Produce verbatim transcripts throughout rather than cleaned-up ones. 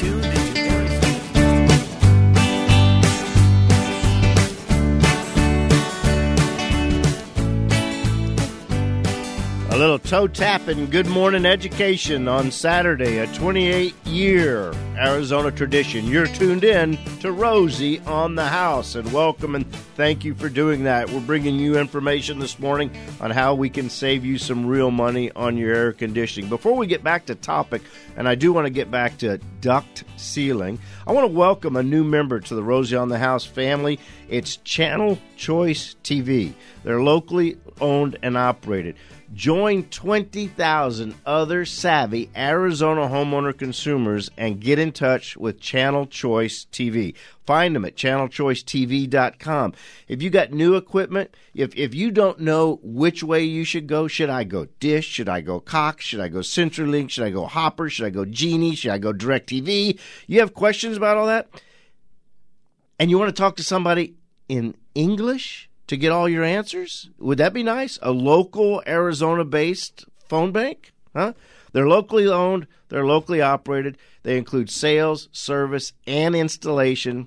tuned into Arizona. A little toe tap and good morning education on Saturday, a twenty-eight year Arizona tradition. You're tuned in to Rosie on the House, and welcome and thank you for doing that. We're bringing you information this morning on how we can save you some real money on your air conditioning. Before we get back to topic, and I do want to get back to duct sealing, I want to welcome a new member to the Rosie on the House family. It's Channel Choice T V. They're locally owned and operated. Join twenty thousand other savvy Arizona homeowner consumers and get in touch with Channel Choice T V. Find them at channel choice t v dot com. If you got new equipment, if if you don't know which way you should go, should I go Dish? Should I go Cox? Should I go CenturyLink? Should I go Hopper? Should I go Genie? Should I go DirecTV? You have questions about all that? And you want to talk to somebody in English to get all your answers? Would that be nice? A local Arizona-based phone bank? Huh? They're locally owned. They're locally operated. They include sales, service, and installation.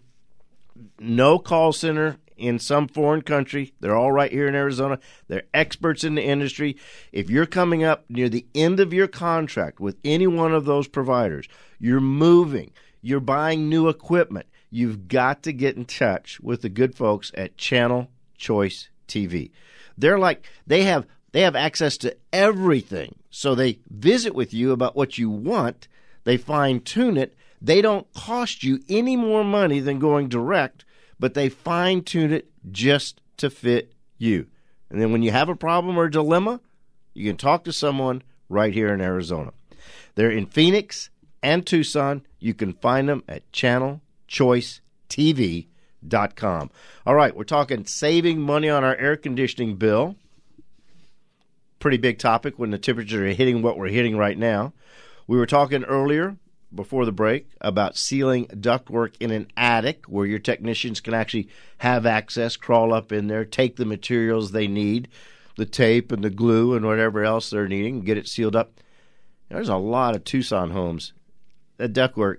No call center in some foreign country. They're all right here in Arizona. They're experts in the industry. If you're coming up near the end of your contract with any one of those providers, you're moving, you're buying new equipment, you've got to get in touch with the good folks at Channel Choice T V. They're like, they have they have access to everything. So they visit with you about what you want. They fine tune it. They don't cost you any more money than going direct, but they fine tune it just to fit you. And then when you have a problem or a dilemma, you can talk to someone right here in Arizona. They're in Phoenix and Tucson. You can find them at channel choice t v dot com. All right, we're talking saving money on our air conditioning bill. Pretty big topic when the temperatures are hitting what we're hitting right now. We were talking earlier, before the break, about sealing ductwork in an attic where your technicians can actually have access, crawl up in there, take the materials they need, the tape and the glue and whatever else they're needing, and get it sealed up. There's a lot of Tucson homes. That ductwork,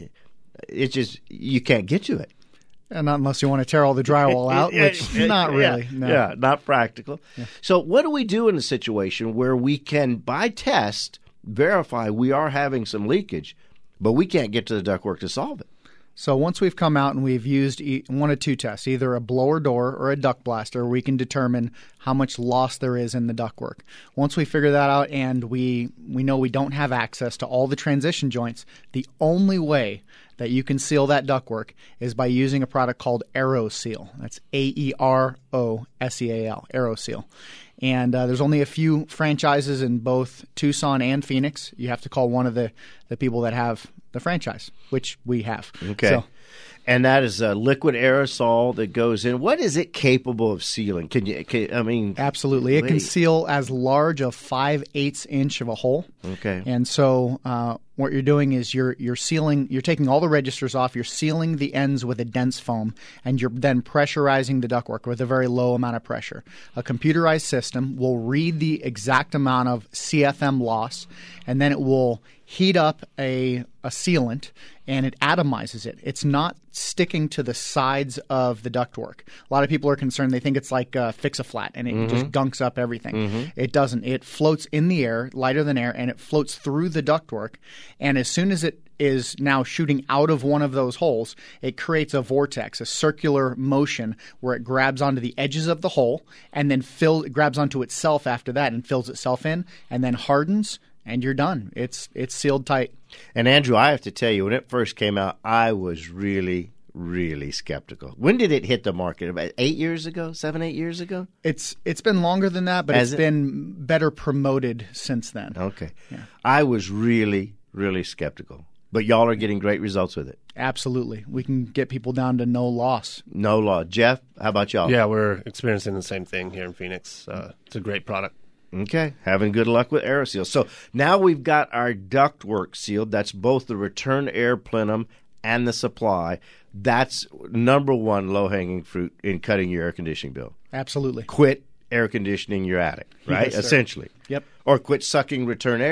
it's just, you can't get to it. And not unless you want to tear all the drywall out, which not really. Yeah, no. yeah not practical. Yeah. So what do we do in a situation where we can, by test, verify we are having some leakage, but we can't get to the ductwork to solve it? So once we've come out and we've used one of two tests, either a blower door or a duct blaster, we can determine how much loss there is in the ductwork. Once we figure that out and we we know we don't have access to all the transition joints, the only way that you can seal that ductwork is by using a product called AeroSeal. That's A E R O S E A L, AeroSeal. And uh, there's only a few franchises in both Tucson and Phoenix. You have to call one of the, the people that have the franchise, which we have. Okay. So, and that is a liquid aerosol that goes in. What is it capable of sealing? Can you? Can, I mean, absolutely, it can seal as large a five eighths inch of a hole. Okay. And so, uh, what you're doing is you're you're sealing. You're taking all the registers off. You're sealing the ends with a dense foam, and you're then pressurizing the ductwork with a very low amount of pressure. A computerized system will read the exact amount of C F M loss, and then it will heat up a, a sealant, and it atomizes it. It's not sticking to the sides of the ductwork. A lot of people are concerned. They think it's like uh, Fix-A-Flat, and it mm-hmm. just gunks up everything. Mm-hmm. It doesn't. It floats in the air, lighter than air, and it floats through the ductwork. And as soon as it is now shooting out of one of those holes, it creates a vortex, a circular motion where it grabs onto the edges of the hole and then fill, it grabs onto itself after that and fills itself in and then hardens, and you're done. It's it's sealed tight. And Andrew, I have to tell you, when it first came out, I was really, really skeptical. When did it hit the market? About eight years ago? Seven, eight years ago? It's It's been longer than that, but Has it's it? been better promoted since then. Okay. Yeah. I was really, really skeptical. But y'all are getting great results with it. Absolutely. We can get people down to no loss. No loss. Jeff, how about y'all? Yeah, we're experiencing the same thing here in Phoenix. Uh, it's a great product. Okay. Having good luck with AeroSeal. So now we've got our ductwork sealed. That's both the return air plenum and the supply. That's number one low-hanging fruit in cutting your air conditioning bill. Absolutely. Quit air conditioning your attic, right? Yes, sir. Essentially. Yep. Or quit sucking return air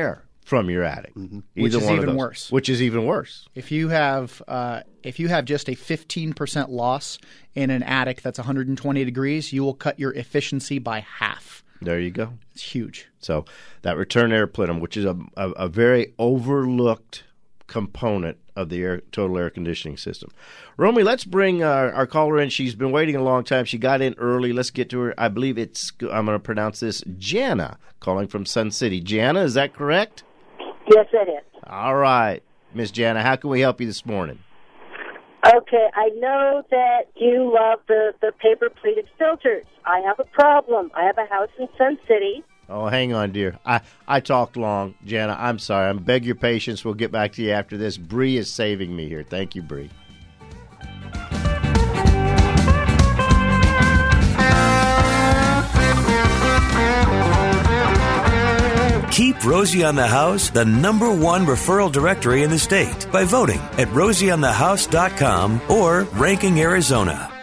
from your attic. Mm-hmm. Which is one of even those. worse. Which is even worse. If you have uh, if you have just a fifteen percent loss in an attic that's one hundred twenty degrees, you will cut your efficiency by half. There you go. It's huge. So that return air plenum, which is a, a, a very overlooked component of the air, total air conditioning system. Romy, let's bring our, our caller in. She's been waiting a long time. She got in early. Let's get to her. I believe it's, I'm going to pronounce this, Jana, calling from Sun City. Jana, is that correct? Yes, it is. All right. Miss Jana, how can we help you this morning? Okay, I know that you love the, the paper-plated filters. I have a problem. I have a house in Sun City. Oh, hang on, dear. I, I talked long. Jana, I'm sorry. I beg your patience. We'll get back to you after this. Bree is saving me here. Thank you, Bree. Keep Rosie on the House the number one referral directory in the state by voting at rosie on the house dot com or Ranking Arizona.